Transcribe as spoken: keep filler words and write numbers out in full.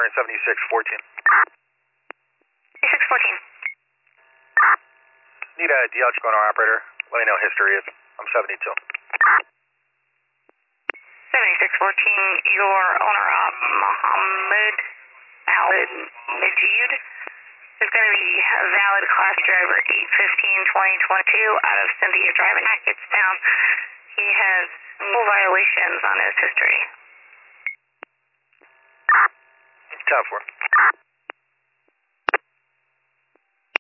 running seventy-six fourteen. seventy-six fourteen. Need a deoxycholic owner operator. Let me know history is. I'm seventy-two. seventy-six fourteen, your owner op, Mohammed Alid Majid, is going to be a valid class driver eight fifteen twenty twenty-two out of Cynthia Drive in Hackettstown. He has no violations on his history. ten four.